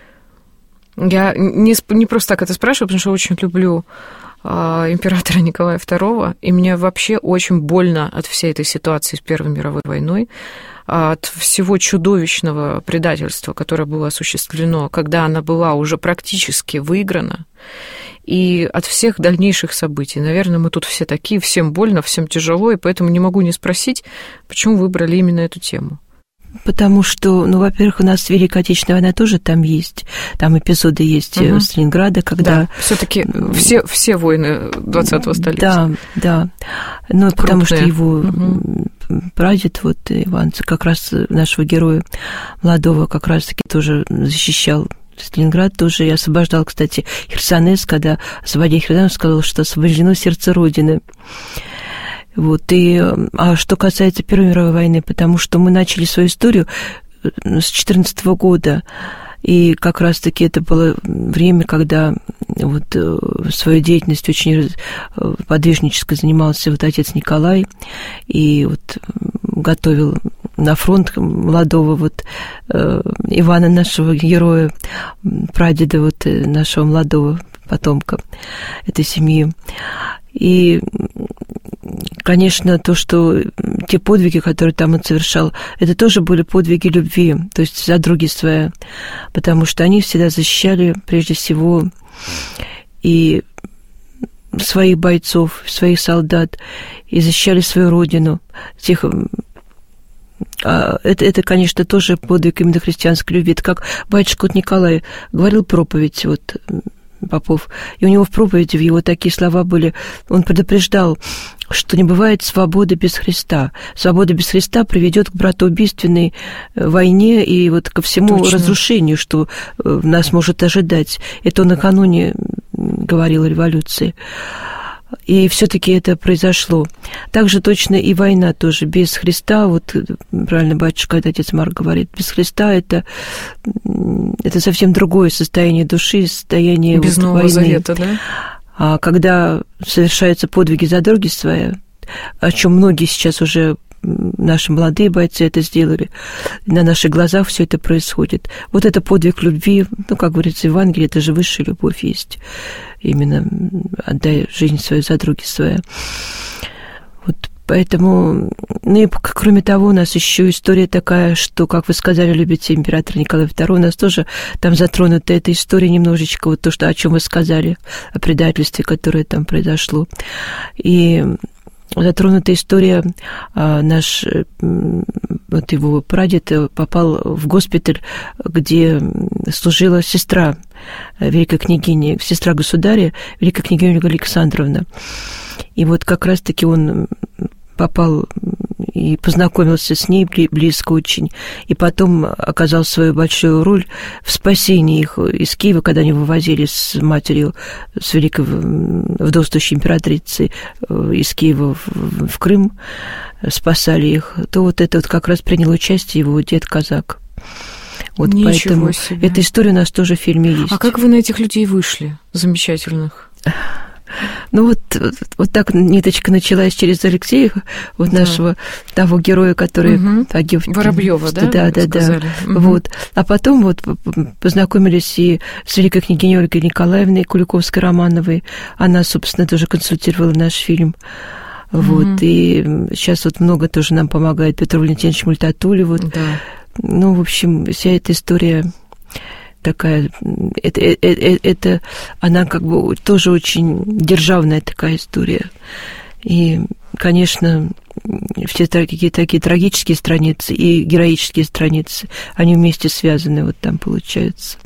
Я не, не просто так это спрашиваю, потому что очень люблю императора Николая второго, и мне вообще очень больно от всей этой ситуации с Первой мировой войной. от всего чудовищного предательства, которое было осуществлено, когда она была уже практически выиграна, и от всех дальнейших событий. Наверное, мы тут все такие, всем больно, всем тяжело, и поэтому не могу не спросить, почему выбрали именно эту тему. Потому что, ну, во-первых, у нас Великая Отечественная война тоже там есть. Там эпизоды есть угу. Сталинграда, когда... Да, все-таки все, все войны двадцатого столетия. Да, да. Ну, потому что его угу. прадед, вот Иван, как раз нашего героя молодого, как раз-таки тоже защищал Сталинград, тоже и освобождал, кстати, Херсонес, когда, освободя Херсонес, сказал, что освобождено сердце Родины. Вот, и, а что касается Первой мировой войны, потому что мы начали свою историю с две тысячи четырнадцатого года, и как раз-таки это было время, когда вот свою деятельность очень подвижнической занимался вот отец Николай, и вот готовил на фронт молодого вот Ивана, нашего героя, прадеда вот нашего молодого потомка этой семьи. И, конечно, то, что те подвиги, которые там он совершал, это тоже были подвиги любви, то есть за други свои, потому что они всегда защищали, прежде всего, и своих бойцов, своих солдат, и защищали свою родину. Тех... Это, это, конечно, тоже подвиг именно христианской любви. Это как батюшка вот Николай говорил проповедь, вот, Попов, и у него в проповеди, в его такие слова были, он предупреждал, что не бывает свободы без Христа. Свобода без Христа приведет к братоубийственной войне и вот ко всему Точно. разрушению, что нас может ожидать. Это он накануне говорил о революции. И все-таки это произошло. Также точно и война тоже. Без Христа, вот правильно батюшка, отец Марк говорит, без Христа это, это совсем другое состояние души, состояние без вот Нового войны. Завета, да? А когда совершаются подвиги за други свои, о чем многие сейчас уже наши молодые бойцы это сделали, на наших глазах все это происходит. Вот это подвиг любви, ну, как говорится в Евангелии, это же высшая любовь есть. Именно отдай жизнь свою за други свои. Вот поэтому, ну и кроме того, у нас еще история такая, что, как вы сказали, любите императора Николая второго, у нас тоже там затронута эта история немножечко, вот то, что, о чем вы сказали, о предательстве, которое там произошло. И затронута история, наш вот его прадед попал в госпиталь, где служила сестра великой княгини, сестра государя, великая княгиня Ольга Александровна. И вот как раз-таки он попал и познакомился с ней близко очень, и потом оказал свою большую роль в спасении их из Киева, когда они вывозили с матерью, с великой вдовствующей императрицей из Киева в, в Крым, спасали их, то вот это вот как раз принял участие его дед-казак. Вот Ничего поэтому себе. Эта история у нас тоже в фильме есть. А как вы на этих людей вышли, замечательных? Ну вот, вот, вот так ниточка началась через Алексея, вот да. нашего того героя, который угу. погиб. Воробьёва, да? Да, да, да. Угу. Вот. А потом вот познакомились и с великой княгиней Ольгой Николаевной Куликовской-Романовой. Она, собственно, тоже консультировала наш фильм. Вот. Угу. И сейчас вот много тоже нам помогает Петр Валентинович Мультатули. Вот. Да. Ну, в общем, вся эта история такая, это, это, это она как бы тоже очень державная такая история. И, конечно, все такие, такие трагические страницы и героические страницы, они вместе связаны, вот там получается.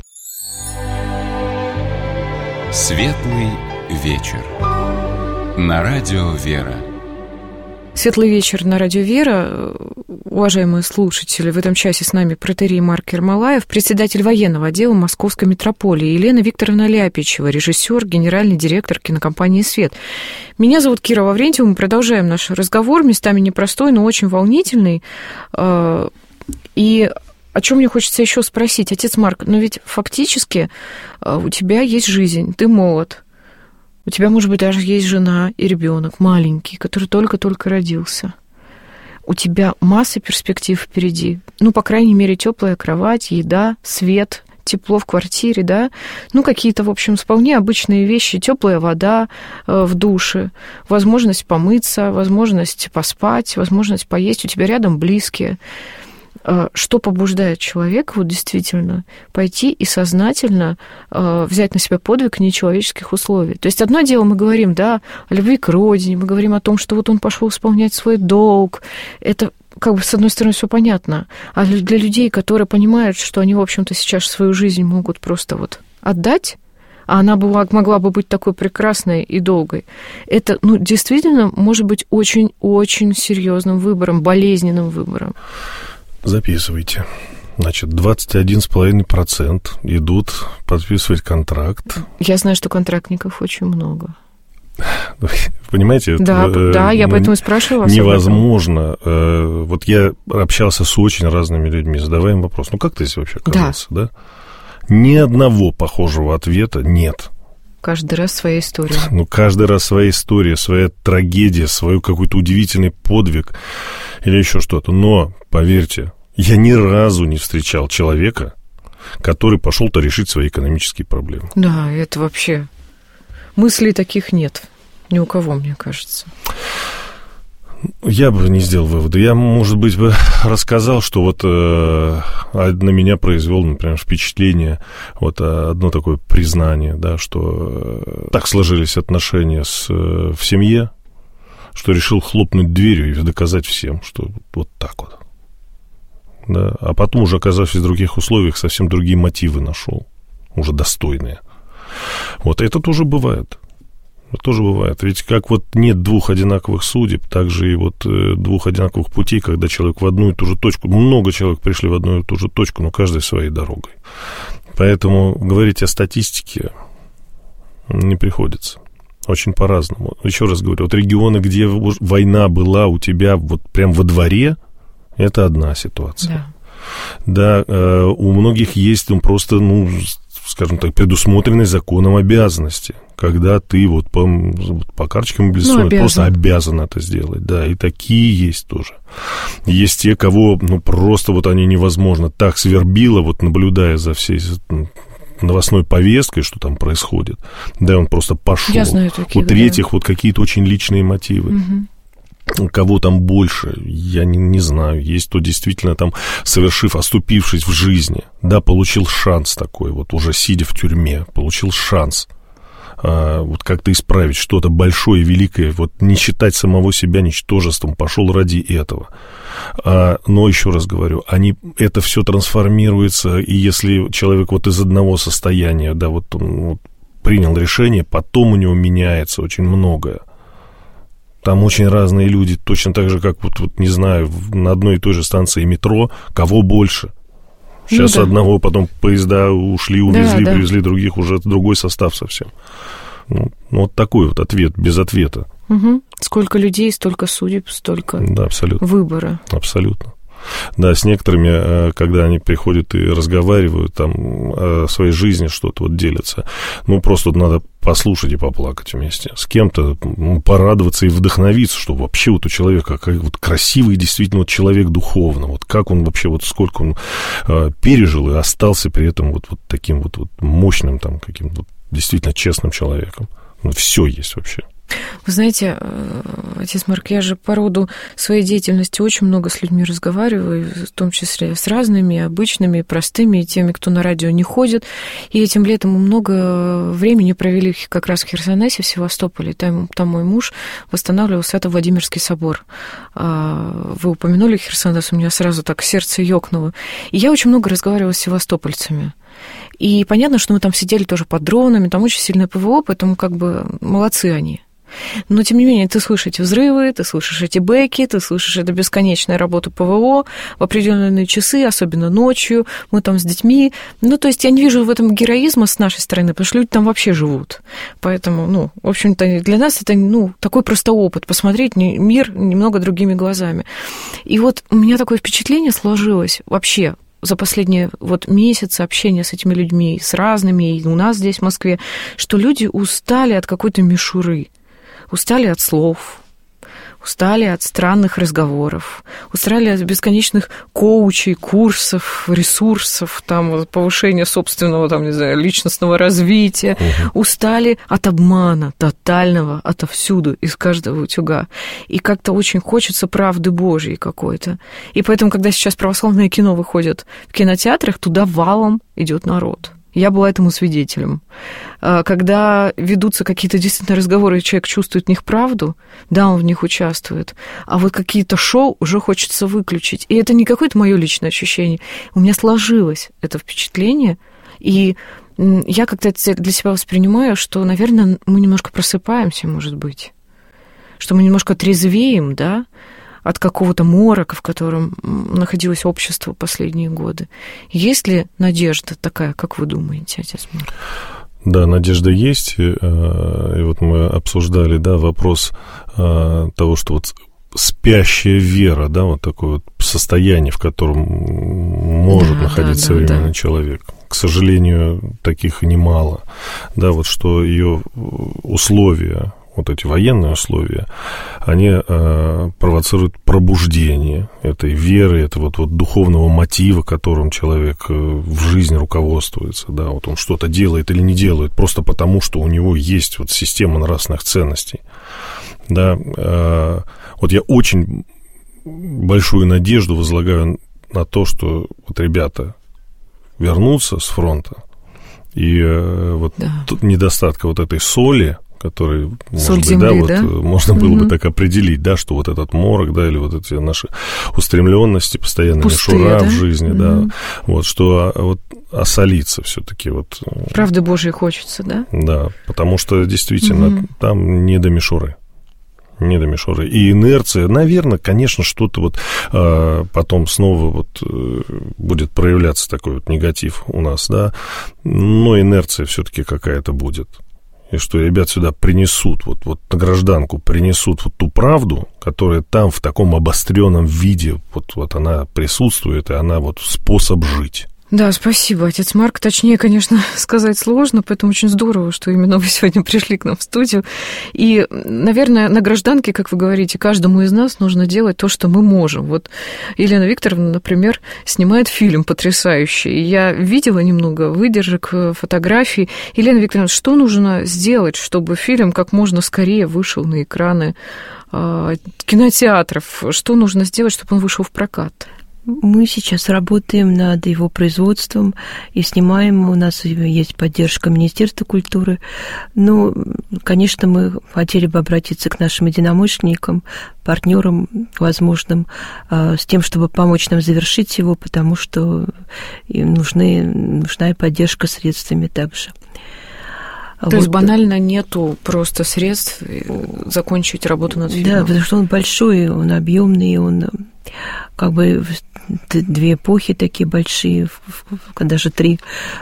Светлый вечер. На радио «Вера». Светлый вечер на радио «Вера». Уважаемые слушатели, в этом часе с нами протоиерей Марк Ермолаев, председатель военного отдела Московской митрополии, Елена Викторовна Ляпичева, режиссер, генеральный директор кинокомпании «Свет». Меня зовут Кира Ваврентьева, мы продолжаем наш разговор, местами непростой, но очень волнительный. И о чем мне хочется еще спросить, отец Марк, но ведь фактически у тебя есть жизнь, ты молод. У тебя, может быть, даже есть жена и ребенок маленький, который только-только родился. У тебя масса перспектив впереди. Ну, по крайней мере, теплая кровать, еда, свет, тепло в квартире, да? Ну, какие-то, в общем, вполне обычные вещи. Теплая вода э, в душе, возможность помыться, возможность поспать, возможность поесть. У тебя рядом близкие. что побуждает человека вот действительно пойти и сознательно взять на себя подвиг нечеловеческих условий. То есть одно дело мы говорим, да, о любви к родине, мы говорим о том, что вот он пошел исполнять свой долг. Это как бы, с одной стороны, все понятно. А для людей, которые понимают, что они, в общем-то, сейчас свою жизнь могут просто вот отдать, а она была, могла бы быть такой прекрасной и долгой, это, ну, действительно может быть очень-очень серьезным выбором, болезненным выбором. Записывайте. Значит, двадцать один целых пять десятых процента идут подписывать контракт. Я знаю, что контрактников очень много. Понимаете? Да, это, да, я ну, поэтому и спрашиваю вас. Невозможно. Вот я общался с очень разными людьми, задавая им вопрос, ну как ты здесь вообще оказался, да? да? Ни одного похожего ответа нет. Каждый раз своя история. Ну, каждый раз своя история, своя трагедия, свой какой-то удивительный подвиг или еще что-то. Но, поверьте, я ни разу не встречал человека, который пошел-то решить свои экономические проблемы. Да, это вообще... Мыслей таких нет ни у кого, мне кажется. Я бы не сделал вывода. Я, может быть, бы рассказал, что вот э, на меня произвело, например, впечатление, вот одно такое признание, да, что э, так сложились отношения с, э, в семье, что решил хлопнуть дверью и доказать всем, что вот так вот. Да. А потом, уже оказавшись в других условиях, совсем другие мотивы нашел, уже достойные. Вот это тоже бывает. Это тоже бывает. Ведь как вот нет двух одинаковых судеб, так же и вот двух одинаковых путей, когда человек в одну и ту же точку, много человек пришли в одну и ту же точку, но каждый своей дорогой. Поэтому говорить о статистике не приходится. Очень по-разному. Еще раз говорю, вот регионы, где война была у тебя вот прям во дворе, это одна ситуация. Да, да, у многих есть ну, просто, ну, скажем так, предусмотренные законом обязанности, когда ты вот по, по карточкам мобилизационной ну, просто обязан это сделать, да, и такие есть тоже. Есть те, кого, ну, просто вот они невозможно так свербило, вот наблюдая за всей новостной повесткой, что там происходит, да, он просто пошел. Я знаю таких, у третьих да. вот какие-то очень личные мотивы. Угу. Кого там больше, я не, не знаю. Есть кто действительно там, совершив, оступившись в жизни, да, получил шанс такой, вот уже сидя в тюрьме, получил шанс а, вот как-то исправить что-то большое, великое, вот не считать самого себя ничтожеством, пошел ради этого. А, но еще раз говорю, они, это все трансформируется, и если человек вот из одного состояния, да, вот он вот, принял решение, потом у него меняется очень многое. Там очень разные люди, точно так же, как, вот, вот не знаю, на одной и той же станции метро, кого больше. Сейчас ну, да. одного, потом поезда ушли, увезли, да, привезли да. других, уже другой состав совсем. Ну, вот такой вот ответ, без ответа. Угу. Сколько людей, столько судеб, столько да, абсолютно. Выбора. Абсолютно. Да, с некоторыми, когда они приходят и разговаривают там о своей жизни, что-то вот делятся, ну, просто вот надо послушать и поплакать вместе. С кем-то ну, порадоваться и вдохновиться, что вообще вот у человека какой вот красивый действительно вот человек духовно, вот как он вообще, вот сколько он э, пережил и остался при этом вот, вот таким вот, вот мощным, там, каким-то вот, действительно честным человеком. Ну, все есть вообще. Вы знаете, отец Марк, я же по роду своей деятельности очень много с людьми разговариваю, в том числе с разными, обычными, простыми, и теми, кто на радио не ходит. И этим летом мы много времени провели как раз в Херсонесе, в Севастополе. Там, там мой муж восстанавливал Свято-Владимирский собор. Вы упомянули Херсонес, у меня сразу так сердце ёкнуло. И я очень много разговаривала с севастопольцами. И понятно, что мы там сидели тоже под дронами, там очень сильное ПВО, поэтому как бы молодцы они. Но, тем не менее, ты слышишь эти взрывы, ты слышишь эти бэки, ты слышишь эту бесконечную работу ПВО в определенные часы, особенно ночью, мы там с детьми. Ну, то есть я не вижу в этом героизма с нашей стороны, потому что люди там вообще живут. Поэтому, ну, в общем-то, для нас это, ну, такой просто опыт, посмотреть мир немного другими глазами. И вот у меня такое впечатление сложилось вообще за последние вот месяцы общения с этими людьми, с разными, и у нас здесь, в Москве, что люди устали от какой-то мишуры. Устали от слов, устали от странных разговоров, устали от бесконечных коучей, курсов, ресурсов, там, повышения собственного, там, не знаю, личностного развития, угу. устали от обмана тотального отовсюду, из каждого утюга. И как-то очень хочется правды Божьей какой-то. И поэтому, когда сейчас православное кино выходит в кинотеатрах, туда валом идет народ. Я была этому свидетелем. Когда ведутся какие-то действительно разговоры, и человек чувствует в них правду, да, он в них участвует. А вот какие-то шоу уже хочется выключить. И это не какое-то мое личное ощущение. У меня сложилось это впечатление, и я как-то это для себя воспринимаю, что, наверное, мы немножко просыпаемся, может быть, что мы немножко трезвеем, да, от какого-то морока, в котором находилось общество последние годы. Есть ли надежда такая, как вы думаете, отец Марк? Да, надежда есть. И вот мы обсуждали, да, вопрос того, что вот спящая вера, да, вот такое вот состояние, в котором может да, находиться да, современный да. человек. К сожалению, таких немало. Да, вот что ее условия, вот эти военные условия, они э, провоцируют пробуждение этой веры, этого вот, вот духовного мотива, которым человек э, в жизни руководствуется, да, вот он что-то делает или не делает, просто потому, что у него есть вот система нравственных ценностей, да, э, вот я очень большую надежду возлагаю на то, что вот ребята вернутся с фронта, и э, вот да. тут недостатка вот этой соли, который, соль может быть, земли, да, вот да? можно было угу. бы так определить, да, что вот этот морок, да, или вот эти наши устремленности, постоянная пустые, мишура да? в жизни, угу. да, вот, что вот осолиться все-таки вот. Правды Божьей хочется, да? Да, потому что действительно угу. там не до мишуры. Не до мишуры. И инерция, наверное, конечно, что-то вот а, потом снова вот будет проявляться такой вот негатив у нас, да, но инерция все-таки какая-то будет. И что ребят сюда принесут, вот, вот на гражданку принесут вот ту правду, которая там в таком обостренном виде, вот, вот она присутствует, и она вот способ жить. Да, спасибо, отец Марк. Точнее, конечно, сказать сложно, поэтому очень здорово, что именно вы сегодня пришли к нам в студию. И, наверное, на гражданке, как вы говорите, каждому из нас нужно делать то, что мы можем. Вот Елена Викторовна, например, снимает фильм потрясающий. Я видела немного выдержек, фотографий. Елена Викторовна, что нужно сделать, чтобы фильм как можно скорее вышел на экраны кинотеатров? Что нужно сделать, чтобы он вышел в прокат? Мы сейчас работаем над его производством и снимаем. У нас есть поддержка Министерства культуры. Но, конечно, мы хотели бы обратиться к нашим единомышленникам, партнерам возможным, с тем, чтобы помочь нам завершить его, потому что им нужны, нужна и поддержка средствами также. То вот. Есть банально нету просто средств закончить работу над фильмом? Да, потому что он большой, он объемный, он как бы две эпохи такие большие, даже три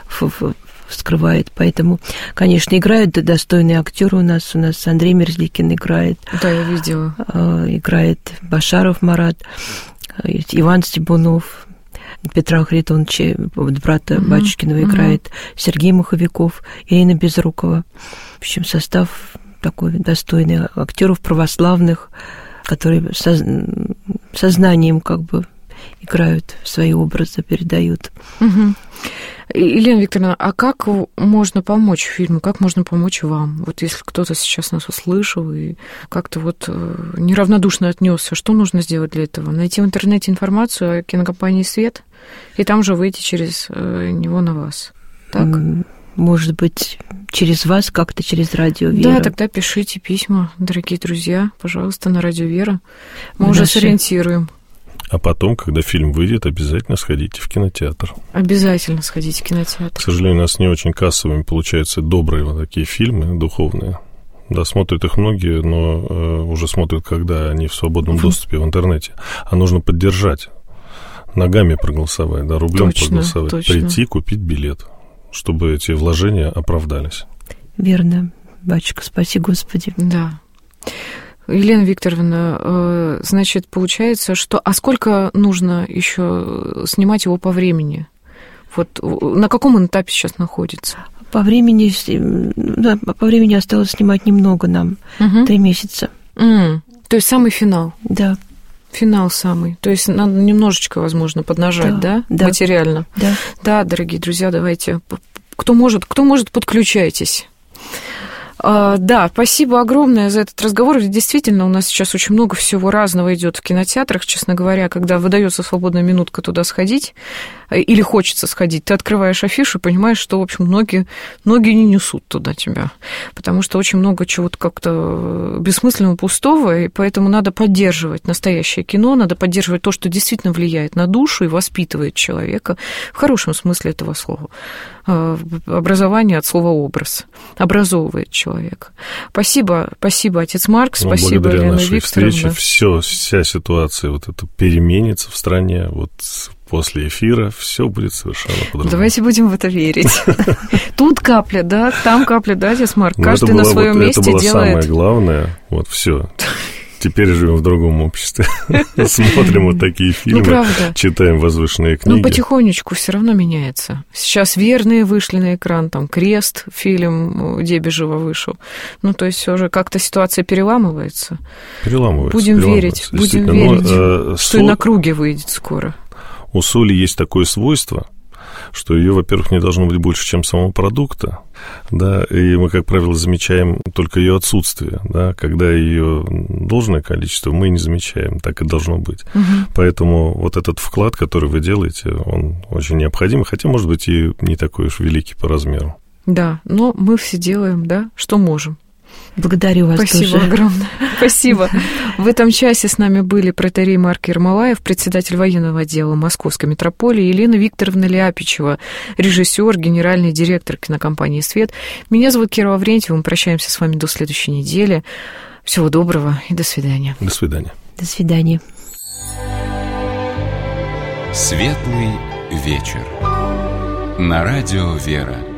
скрывает. Поэтому, конечно, играют достойные актеры у нас. У нас Андрей Мерзликин играет. Да, я видела. Играет Башаров Марат, Иван Стебунов, Петра Харитоновича, брата угу, Батюшкиного, играет угу. Сергей Маховиков, Ирина Безрукова. В общем, состав такой достойный актеров православных, которые со, сознанием как бы играют свои образы, передают. Угу. Елена Викторовна, а как можно помочь фильму, как можно помочь вам? Вот если кто-то сейчас нас услышал и как-то вот неравнодушно отнесся, что нужно сделать для этого? Найти в интернете информацию о кинокомпании «Свет» и там же выйти через него на вас, так? Может быть, через вас, как-то через Радио Вера. Да, тогда пишите письма, дорогие друзья, пожалуйста, на Радио Вера. Мы Наши... уже сориентируем. А потом, когда фильм выйдет, обязательно сходите в кинотеатр. Обязательно сходите в кинотеатр. К сожалению, у нас не очень кассовыми получаются добрые вот такие фильмы духовные. Да, смотрят их многие, но э, уже смотрят, когда они в свободном доступе в интернете. А нужно поддержать, ногами проголосовать, да, рублем точно, проголосовать, точно. Прийти, купить билет, чтобы эти вложения оправдались. Верно, батюшка, спаси Господи. Да. Елена Викторовна, значит, получается, что... А сколько нужно еще снимать его по времени? Вот на каком он этапе сейчас находится? По времени, да, по времени осталось снимать немного нам, угу. три месяца. Mm. То есть самый финал? Да. Финал самый. То есть надо немножечко, возможно, поднажать, да? Да. Материально. Да. Да, дорогие друзья, давайте. Кто может, кто может, подключайтесь. Да, спасибо огромное за этот разговор. Действительно, у нас сейчас очень много всего разного идет в кинотеатрах, честно говоря, когда выдается свободная минутка туда сходить, или хочется сходить, ты открываешь афишу и понимаешь, что, в общем, ноги, ноги не несут туда тебя, потому что очень много чего-то как-то бессмысленного, пустого, и поэтому надо поддерживать настоящее кино, надо поддерживать то, что действительно влияет на душу и воспитывает человека, в хорошем смысле этого слова. Образование от слова «образ», образовывает человека. Спасибо, спасибо, отец Марк, ну, спасибо, Елена нашей Викторовна. Встрече все, вся ситуация вот это переменится в стране, вот после эфира все будет совершенно по-другому. Давайте будем в это верить. Тут капля, да, там капля, да, отец Марк, каждый на своем месте делает. Это было самое главное, вот все. Теперь живем в другом обществе. Смотрим вот такие фильмы, ну, читаем возвышенные книги. Ну, потихонечку все равно меняется. Сейчас «Верные» вышли на экран, там «Крест», фильм Дебежева вышел. Ну, то есть все же как-то ситуация переламывается. Переламывается. Будем верить, будем верить, ну, э, что сол... и «На круге» выйдет скоро. У соли есть такое свойство, что ее, во-первых, не должно быть больше, чем самого продукта, да, и мы, как правило, замечаем только ее отсутствие, да, когда ее должное количество мы не замечаем, так и должно быть. Угу. Поэтому вот этот вклад, который вы делаете, он очень необходим, хотя, может быть, и не такой уж великий по размеру. Да, но мы все делаем, да, что можем. Благодарю вас. Спасибо тоже. огромное. Спасибо. В этом часе с нами были протоиерей Марк Ермолаев, председатель военного отдела Московской митрополии, Елена Викторовна Ляпичева, режиссер, генеральный директор кинокомпании «Свет». Меня зовут Кира Лаврентьева. Мы прощаемся с вами до следующей недели. Всего доброго и до свидания. До свидания. До свидания. Светлый вечер. На радио «Вера».